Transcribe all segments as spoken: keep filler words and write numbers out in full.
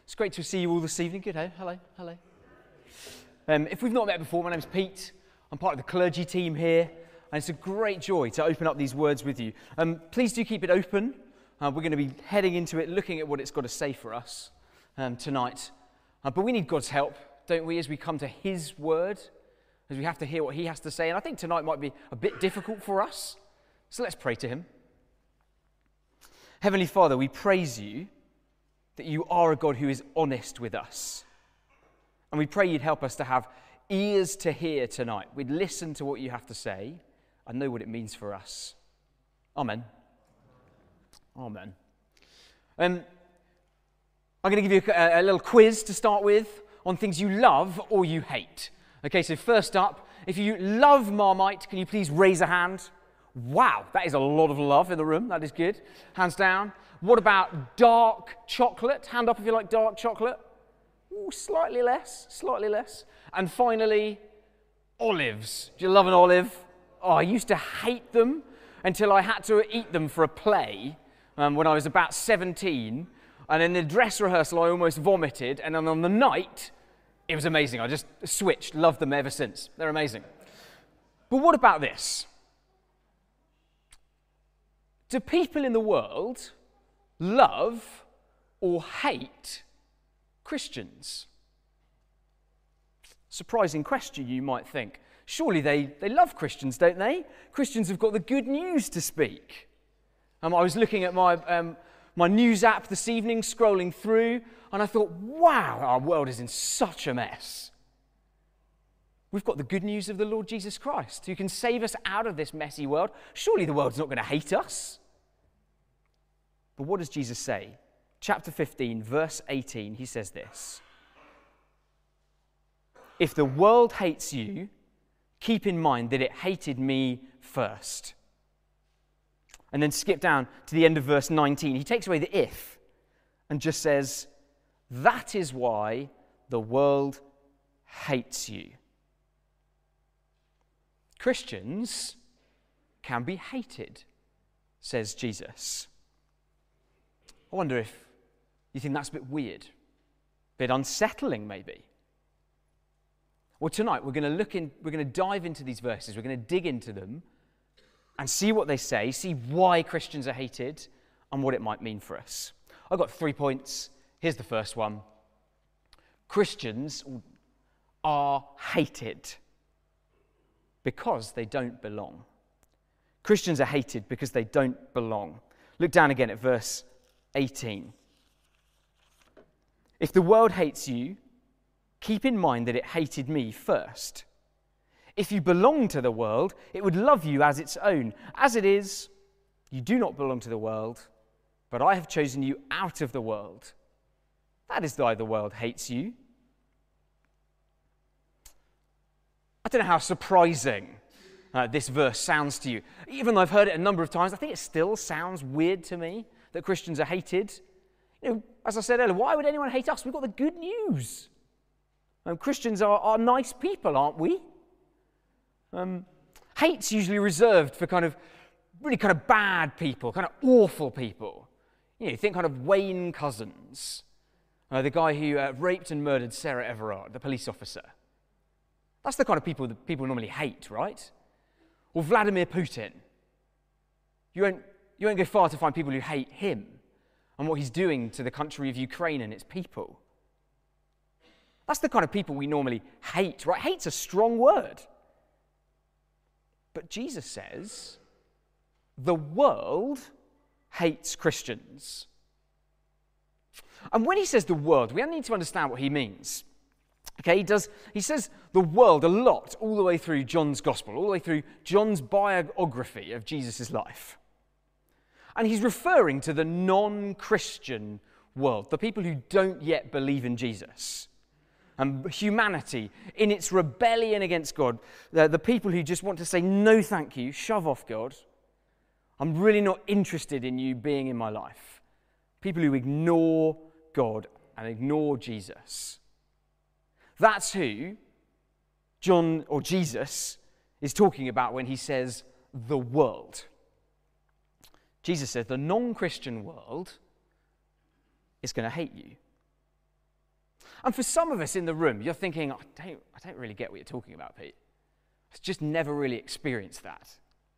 It's great to see you all this evening. Good, hey? Hello, hello. Um, if we've not met before, my name's Pete. I'm part of the clergy team here, and it's a great joy to open up these words with you. Um, please do keep it open. Uh, we're going to be heading into it, looking at what it's got to say for us um, tonight. Uh, but we need God's help, don't we, as we come to His word, as we have to hear what He has to say. And I think tonight might be a bit difficult for us. So let's pray to Him. Heavenly Father, we praise You that You are a God who is honest with us. And we pray You'd help us to have ears to hear tonight. We'd listen to what You have to say and know what it means for us. Amen. Amen. Um, I'm going to give you a, a little quiz to start with on things you love or you hate. Okay, so first up, if you love Marmite, can you please raise a hand? Wow, that is a lot of love in the room. That is good. Hands down. What about dark chocolate? Hand up if you like dark chocolate. Ooh, slightly less, slightly less. And finally, olives. Do you love an olive? Oh, I used to hate them until I had to eat them for a play um, when I was about seventeen. And in the dress rehearsal, I almost vomited. And then on the night, it was amazing. I just switched. Loved them ever since. They're amazing. But what about this? Do people in the world love or hate Christians? Surprising question, you might think. Surely they, they love Christians, don't they? Christians have got the good news to speak. Um, I was looking at my, um, my news app this evening, scrolling through, and I thought, wow, our world is in such a mess. We've got the good news of the Lord Jesus Christ, who can save us out of this messy world. Surely the world's not going to hate us. But what does Jesus say? Chapter fifteen, verse eighteen, he says this. If the world hates you, keep in mind that it hated me first. And then skip down to the end of verse nineteen. He takes away the if and just says, that is why the world hates you. Christians can be hated, says Jesus. I wonder if you think that's a bit weird, a bit unsettling maybe. Well, tonight we're going to look in, we're going to dive into these verses, we're going to dig into them and see what they say, see why Christians are hated and what it might mean for us. I've got three points. Here's the first one. Christians are hated because they don't belong. Christians are hated because they don't belong. Look down again at verse eighteen. If the world hates you, keep in mind that it hated me first. If you belong to the world, it would love you as its own. As it is, you do not belong to the world, but I have chosen you out of the world. That is why the world hates you. I don't know how surprising uh, this verse sounds to you. Even though I've heard it a number of times, I think it still sounds weird to me that Christians are hated. You know, as I said earlier, why would anyone hate us? We've got the good news. Um, Christians are, are nice people, aren't we? Um, hate's usually reserved for kind of really kind of bad people, kind of awful people. You know, think kind of Wayne Couzens, uh, the guy who uh, raped and murdered Sarah Everard, the police officer. That's the kind of people that people normally hate, right? Or Vladimir Putin. You won't, you won't go far to find people who hate him and what he's doing to the country of Ukraine and its people. That's the kind of people we normally hate, right? Hate's a strong word. But Jesus says the world hates Christians. And when he says the world, we need to understand what he means. Okay, he does. He says the world a lot all the way through John's gospel, all the way through John's biography of Jesus' life. And he's referring to the non-Christian world, the people who don't yet believe in Jesus. And humanity in its rebellion against God, the, the people who just want to say, no thank you, shove off God. I'm really not interested in you being in my life. People who ignore God and ignore Jesus. That's who John or Jesus is talking about when he says the world. Jesus says the non-Christian world is going to hate you. And for some of us in the room, you're thinking, I don't, I don't really get what you're talking about, Pete. I've just never really experienced that.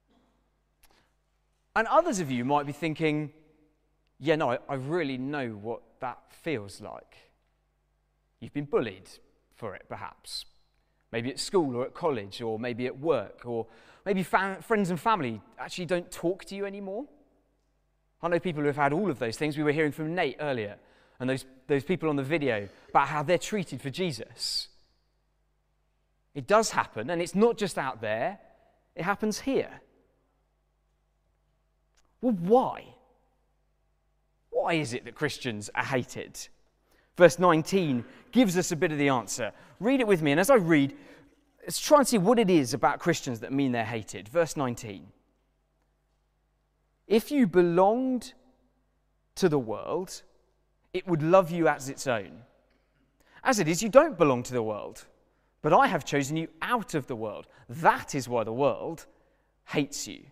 And others of you might be thinking, yeah, no, I, I really know what that feels like. You've been bullied for it, perhaps. Maybe at school or at college or maybe at work, or maybe fa- friends and family actually don't talk to you anymore. I know people who have had all of those things. We were hearing from Nate earlier, and those, those people on the video about how they're treated for Jesus. It does happen, and it's not just out there. It happens here. Well, why? Why is it that Christians are hated? Verse nineteen gives us a bit of the answer. Read it with me, and as I read, let's try and see what it is about Christians that mean they're hated. Verse nineteen. If you belonged to the world, it would love you as its own. As it is, you don't belong to the world, but I have chosen you out of the world. That is why the world hates you.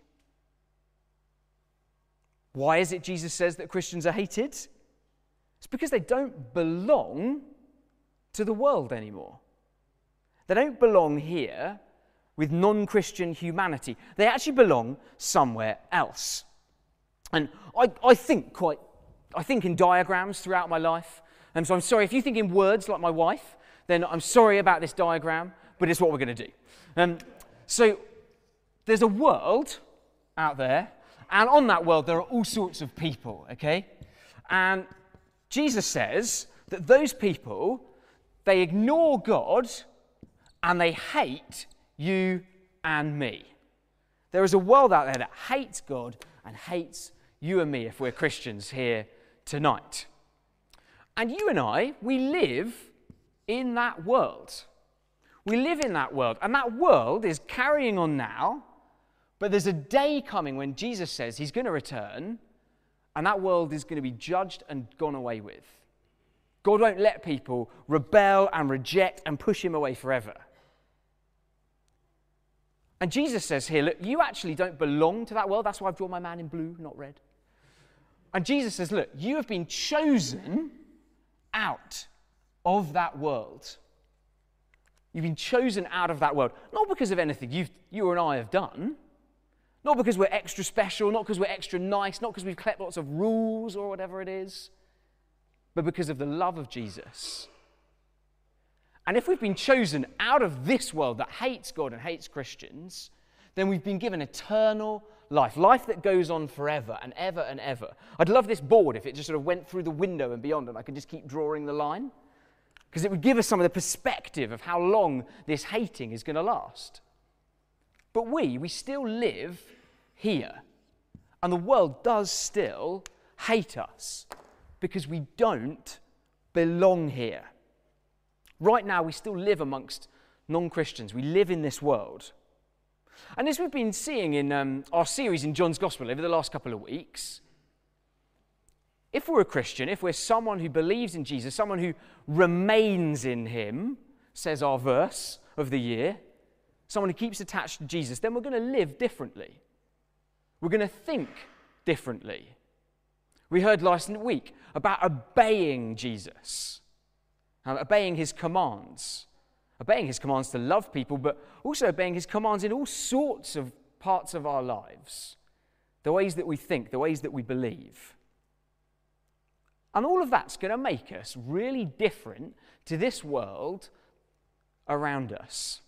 Why is it Jesus says that Christians are hated? It's because they don't belong to the world anymore. They don't belong here with non-Christian humanity. They actually belong somewhere else. And I, I think quite, I think in diagrams throughout my life. And so I'm sorry, if you think in words like my wife, then I'm sorry about this diagram, but it's what we're going to do. Um, so there's a world out there, and on that world there are all sorts of people, okay? And Jesus says that those people, they ignore God and they hate you and me. There is a world out there that hates God and hates you and me if we're Christians here tonight. And you and I, we live in that world. We live in that world, and that world is carrying on now, but there's a day coming when Jesus says he's going to return, and that world is going to be judged and gone away with. God won't let people rebel and reject and push him away forever. And Jesus says here, look, you actually don't belong to that world. That's why I've drawn my man in blue, not red. And Jesus says, look, you have been chosen out of that world. You've been chosen out of that world. Not because of anything you've, you and I have done. Not because we're extra special. Not because we're extra nice. Not because we've kept lots of rules or whatever it is. But because of the love of Jesus. And if we've been chosen out of this world that hates God and hates Christians, then we've been given eternal life. Life that goes on forever and ever and ever. I'd love this board if it just sort of went through the window and beyond and I could just keep drawing the line. Because it would give us some of the perspective of how long this hating is going to last. But we, we still live here. And the world does still hate us because we don't belong here. Right now, we still live amongst non-Christians. We live in this world. And as we've been seeing in um, our series in John's Gospel over the last couple of weeks, if we're a Christian, if we're someone who believes in Jesus, someone who remains in him, says our verse of the year, someone who keeps attached to Jesus, then we're going to live differently. We're going to think differently. We heard last week about obeying Jesus, uh, obeying his commands, obeying his commands to love people, but also obeying his commands in all sorts of parts of our lives, the ways that we think, the ways that we believe. And all of that's going to make us really different to this world around us.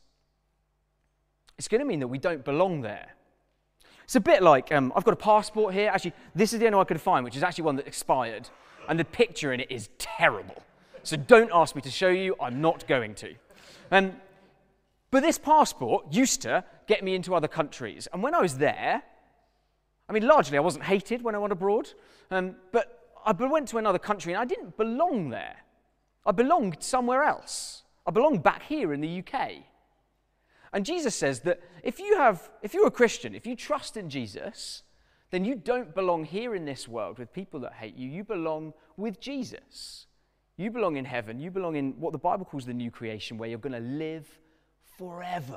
It's going to mean that we don't belong there. It's a bit like, um, I've got a passport here. Actually, this is the only one I could find, which is actually one that expired. And the picture in it is terrible. So don't ask me to show you. I'm not going to. Um, but this passport used to get me into other countries. And when I was there, I mean, largely I wasn't hated when I went abroad. Um, but I went to another country and I didn't belong there. I belonged somewhere else. I belonged back here in the U K. And Jesus says that if you have, if you're a Christian, if you trust in Jesus, then you don't belong here in this world with people that hate you. You belong with Jesus. You belong in heaven. You belong in what the Bible calls the new creation, where you're going to live forever.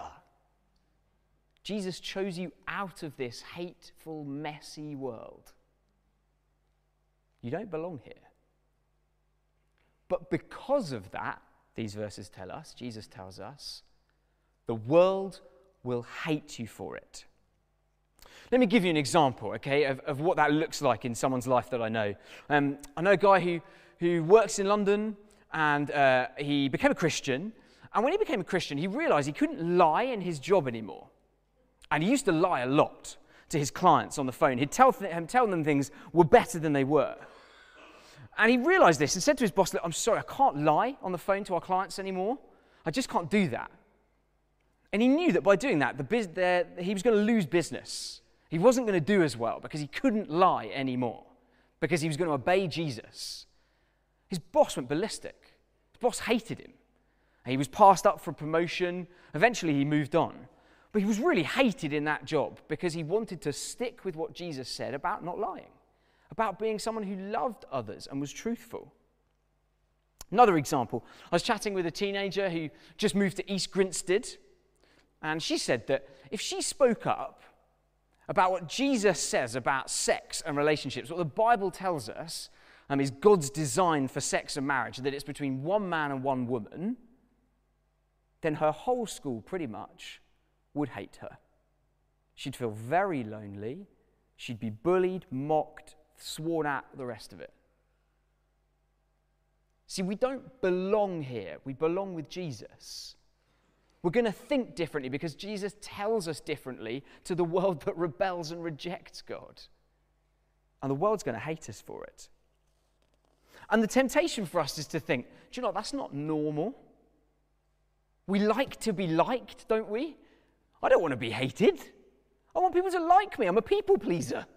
Jesus chose you out of this hateful, messy world. You don't belong here. But because of that, these verses tell us, Jesus tells us, the world will hate you for it. Let me give you an example, okay, of, of what that looks like in someone's life that I know. Um, I know a guy who, who works in London, and uh, he became a Christian. And when he became a Christian, he realized he couldn't lie in his job anymore. And he used to lie a lot to his clients on the phone. He'd tell, th- tell them things were better than they were. And he realized this and said to his boss, look, I'm sorry, I can't lie on the phone to our clients anymore. I just can't do that. And he knew that by doing that, the biz- the, he was going to lose business. He wasn't going to do as well because he couldn't lie anymore, because he was going to obey Jesus. His boss went ballistic. His boss hated him. He was passed up for promotion. Eventually he moved on. But he was really hated in that job because he wanted to stick with what Jesus said about not lying, about being someone who loved others and was truthful. Another example, I was chatting with a teenager who just moved to East Grinstead, and she said that if she spoke up about what Jesus says about sex and relationships, what the Bible tells us um, is God's design for sex and marriage, that it's between one man and one woman, then her whole school pretty much would hate her. She'd feel very lonely. She'd be bullied, mocked, sworn at, the rest of it. See, we don't belong here. We belong with Jesus. We're going to think differently because Jesus tells us differently to the world that rebels and rejects God. And the world's going to hate us for it. And the temptation for us is to think, do you know what, that's not normal. We like to be liked, don't we? I don't want to be hated. I want people to like me. I'm a people pleaser.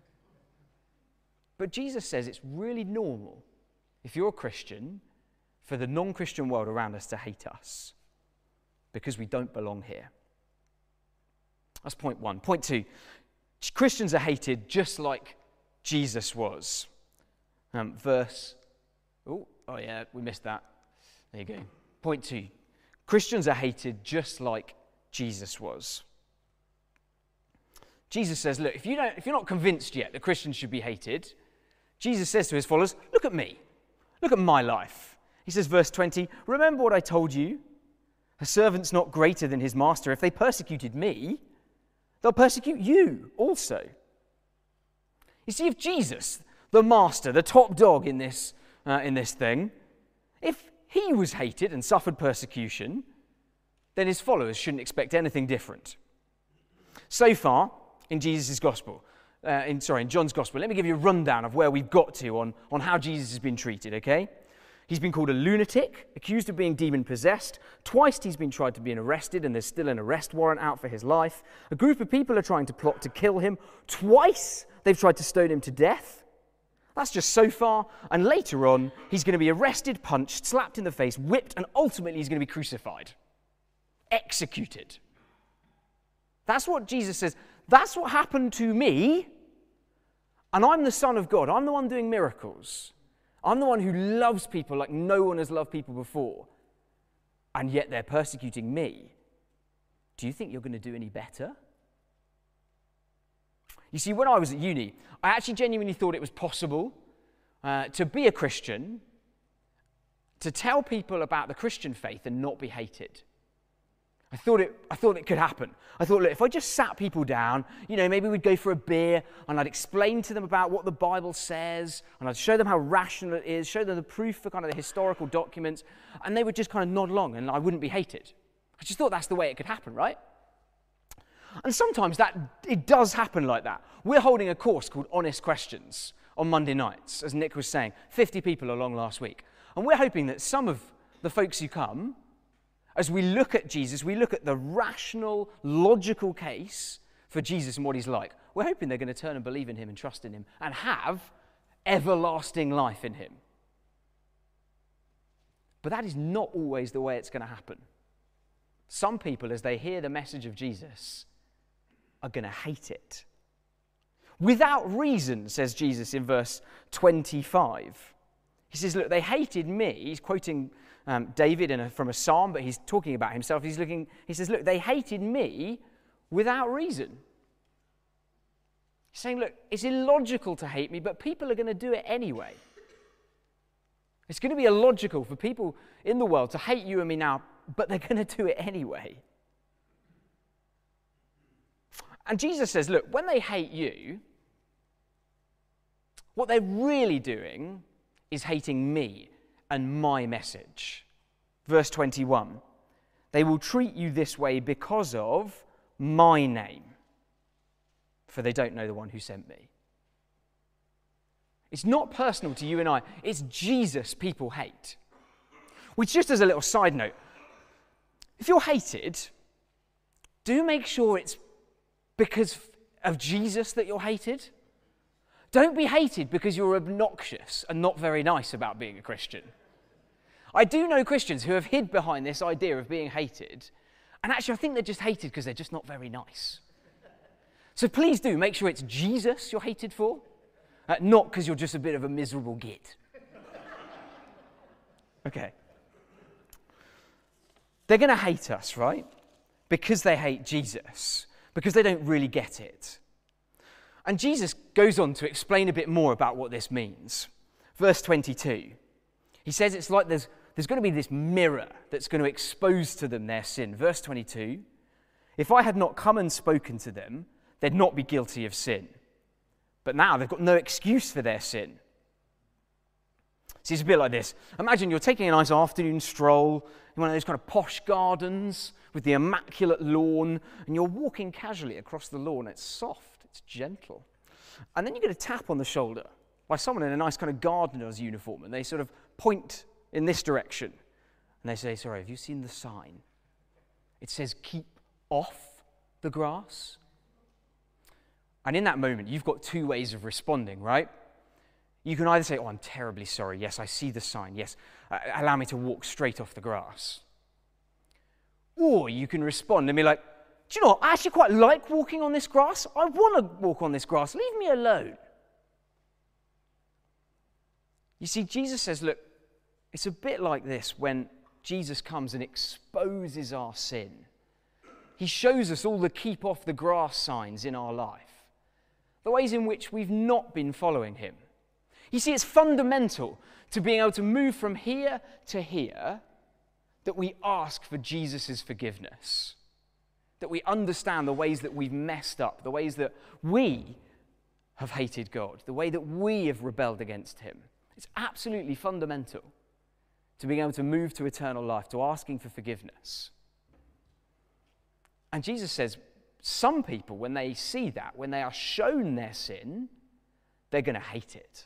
But Jesus says it's really normal, if you're a Christian, for the non-Christian world around us to hate us because we don't belong here. That's point one. Point two, Christians are hated just like Jesus was. Um, verse, oh, oh yeah, we missed that. There you go. Point two, Christians are hated just like Jesus was. Jesus says, look, if, you don't, if you're not convinced yet that Christians should be hated, Jesus says to his followers, look at me. Look at my life. He says, verse twenty, remember what I told you? A servant's not greater than his master. If they persecuted me, they'll persecute you also. You see, if Jesus, the master, the top dog in this, uh, in this thing, if he was hated and suffered persecution, then his followers shouldn't expect anything different. So far, in Jesus' gospel, uh, in, sorry, in John's gospel, let me give you a rundown of where we've got to on, on how Jesus has been treated, okay? He's been called a lunatic, accused of being demon-possessed. Twice he's been tried to be arrested, and there's still an arrest warrant out for his life. A group of people are trying to plot to kill him. Twice they've tried to stone him to death. That's just so far. And later on, he's going to be arrested, punched, slapped in the face, whipped, and ultimately he's going to be crucified. Executed. That's what Jesus says. That's what happened to me, and I'm the Son of God. I'm the one doing miracles. I'm the one who loves people like no one has loved people before, and yet they're persecuting me. Do you think you're going to do any better? You see, when I was at uni, I actually genuinely thought it was possible uh, to be a Christian, to tell people about the Christian faith and not be hated. I thought it I thought it could happen. I thought, look, if I just sat people down, you know, maybe we'd go for a beer and I'd explain to them about what the Bible says, and I'd show them how rational it is, show them the proof for kind of the historical documents, and they would just kind of nod along and I wouldn't be hated. I just thought that's the way it could happen, right? And sometimes that it does happen like that. We're holding a course called Honest Questions on Monday nights, as Nick was saying. fifty people along last week. And we're hoping that some of the folks who come, as we look at Jesus, we look at the rational, logical case for Jesus and what he's like. We're hoping they're going to turn and believe in him and trust in him and have everlasting life in him. But that is not always the way it's going to happen. Some people, as they hear the message of Jesus, are going to hate it. Without reason, says Jesus in verse twenty-five. He says, look, they hated me. He's quoting um, David in a, from a psalm, but he's talking about himself. He's looking. He says, look, they hated me without reason. He's saying, look, it's illogical to hate me, but people are going to do it anyway. It's going to be illogical for people in the world to hate you and me now, but they're going to do it anyway. And Jesus says, look, when they hate you, what they're really doing is hating me and my message. Verse twenty-one, they will treat you this way because of my name, for they don't know the one who sent me. It's not personal to you and I. It's Jesus people hate. Which, just as a little side note, if you're hated, do make sure it's because of Jesus that you're hated. Don't be hated because you're obnoxious and not very nice about being a Christian. I do know Christians who have hid behind this idea of being hated, and actually I think they're just hated because they're just not very nice. So please do make sure it's Jesus you're hated for. Uh, not because you're just a bit of a miserable git. Okay. They're going to hate us, right? Because they hate Jesus. Because they don't really get it. And Jesus goes on to explain a bit more about what this means. Verse twenty-two. He says it's like there's, there's going to be this mirror that's going to expose to them their sin. Verse twenty-two. If I had not come and spoken to them, they'd not be guilty of sin. But now they've got no excuse for their sin. See, it's a bit like this. Imagine you're taking a nice afternoon stroll in one of those kind of posh gardens with the immaculate lawn, and you're walking casually across the lawn. It's soft, it's gentle. And then you get a tap on the shoulder by someone in a nice kind of gardener's uniform, and they sort of point in this direction. And they say, sorry, have you seen the sign? It says, keep off the grass. And in that moment, you've got two ways of responding, right? You can either say, oh, I'm terribly sorry. Yes, I see the sign. Yes, uh, allow me to walk straight off the grass. Or you can respond and be like, do you know what? I actually quite like walking on this grass. I want to walk on this grass. Leave me alone. You see, Jesus says, look, it's a bit like this when Jesus comes and exposes our sin. He shows us all the keep off the grass signs in our life. The ways in which we've not been following him. You see, it's fundamental to being able to move from here to here that we ask for Jesus' forgiveness. That we understand the ways that we've messed up, the ways that we have hated God, the way that we have rebelled against him. It's absolutely fundamental to being able to move to eternal life, to asking for forgiveness. And Jesus says, some people, when they see that, when they are shown their sin, they're going to hate it.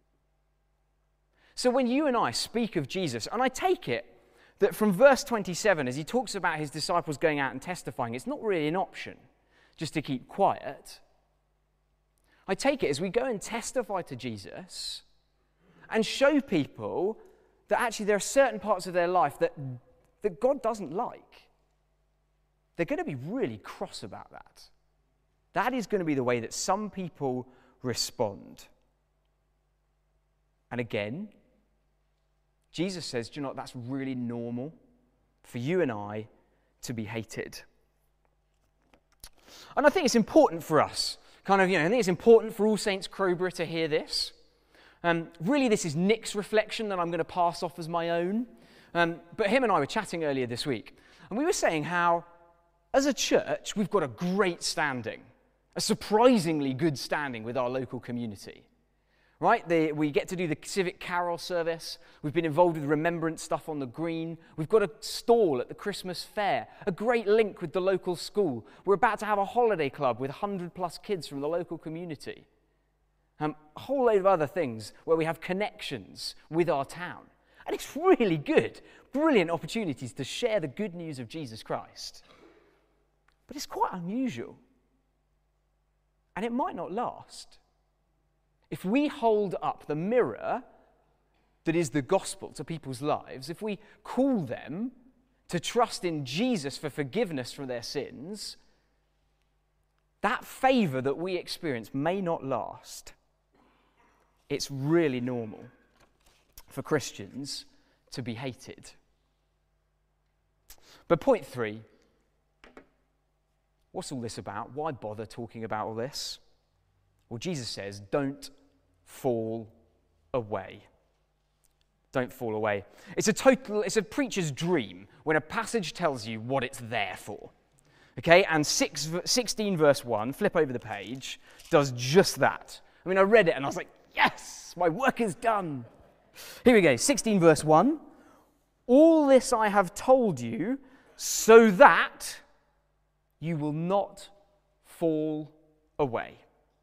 So when you and I speak of Jesus, and I take it that from verse twenty-seven, as he talks about his disciples going out and testifying, it's not really an option just to keep quiet. I take it as we go and testify to Jesus and show people that actually there are certain parts of their life that, that God doesn't like. They're going to be really cross about that. That is going to be the way that some people respond. And again, Jesus says, do you know what, that's really normal for you and I to be hated. And I think it's important for us, kind of, you know, I think it's important for All Saints Crowborough to hear this. Um, really, this is Nick's reflection that I'm going to pass off as my own. Um, but him and I were chatting earlier this week, and we were saying how as a church, we've got a great standing, a surprisingly good standing with our local community, right? The, we get to do the civic carol service. We've been involved with remembrance stuff on the green. We've got a stall at the Christmas fair, a great link with the local school. We're about to have a holiday club with one hundred plus kids from the local community. Um, a whole load of other things where we have connections with our town. And it's really good, brilliant opportunities to share the good news of Jesus Christ. But it's quite unusual. And it might not last. If we hold up the mirror that is the gospel to people's lives, if we call them to trust in Jesus for forgiveness from their sins, that favor that we experience may not last. It's really normal for Christians to be hated. But point three, what's all this about? Why bother talking about all this? Well, Jesus says, don't fall away. Don't fall away. It's a total, it's a preacher's dream when a passage tells you what it's there for. Okay, and six, sixteen verse one, flip over the page, does just that. I mean, I read it and I was like, yes, my work is done. Here we go, sixteen verse one. All this I have told you so that you will not fall away.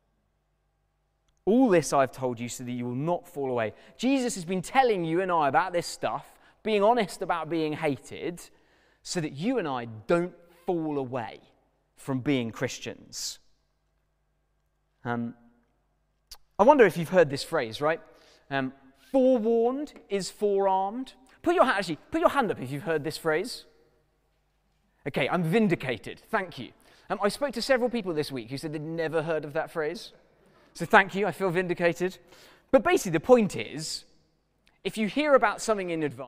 All this I've told you so that you will not fall away. Jesus has been telling you and I about this stuff, being honest about being hated, so that you and I don't fall away from being Christians. Um, I wonder if you've heard this phrase, right? Um, forewarned is forearmed. Put your hand, actually, put your hand up if you've heard this phrase. Okay, I'm vindicated. Thank you. Um, I spoke to several people this week who said they'd never heard of that phrase. So thank you, I feel vindicated. But basically the point is, if you hear about something in advance,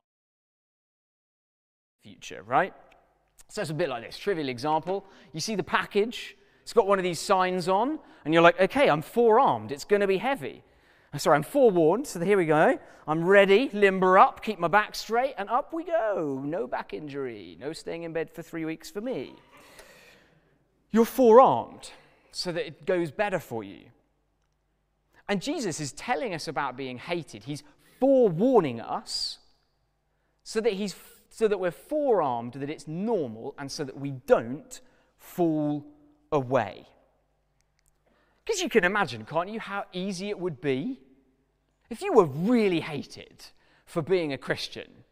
future, right? So it's a bit like this, trivial example. You see the package, it's got one of these signs on, and you're like, okay, I'm forearmed, it's going to be heavy. Sorry, I'm forewarned, so here we go. I'm ready, limber up, keep my back straight, and up we go. No back injury, no staying in bed for three weeks for me. You're forearmed so that it goes better for you. And Jesus is telling us about being hated. He's forewarning us so that, he's, so that we're forearmed, that it's normal, and so that we don't fall away. Because you can imagine, can't you, how easy it would be if you were really hated for being a Christian.